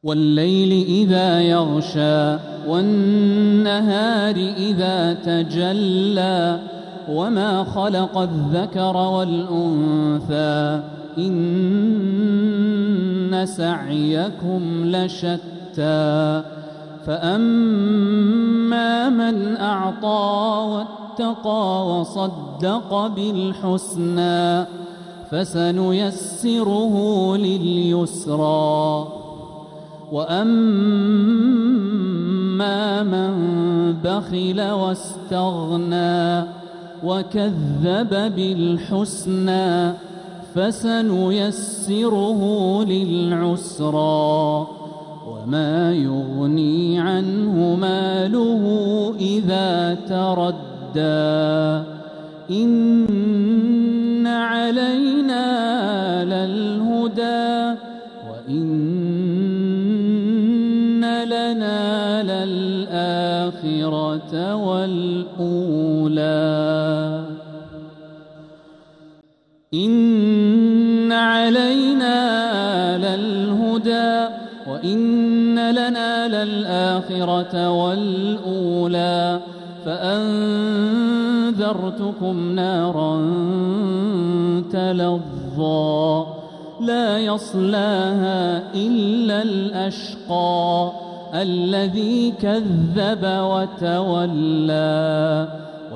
والليل إذا يغشى والنهار إذا تجلى وما خلق الذكر والأنثى إن سعيكم لشتى فأما من أعطى واتقى وصدق بالحسنى فسنيسره لليسرى وأما من بخل واستغنى وكذب بالحسنى فسنيسره للعسرى وما يغني عنه ماله إذا تردى إن علينا للهدى وإن لنا للآخرة والأولى إن علينا للهدى وإن لنا للآخرة والأولى فأنذرتكم نارا تلظى لا يصلاها إلا الأشقى الذي كذب وتولى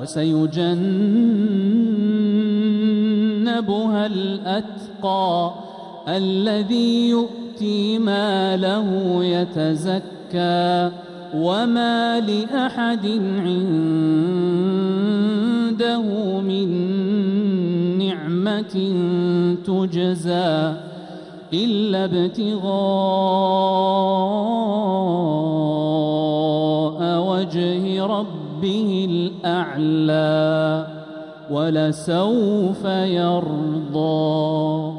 وسيجنبها الأتقى الذي يؤتي ماله يتزكى وما لأحد عنده من نعمة تجزى إلا ابتغاء وجه ربه الأعلى ولسوف يرضى.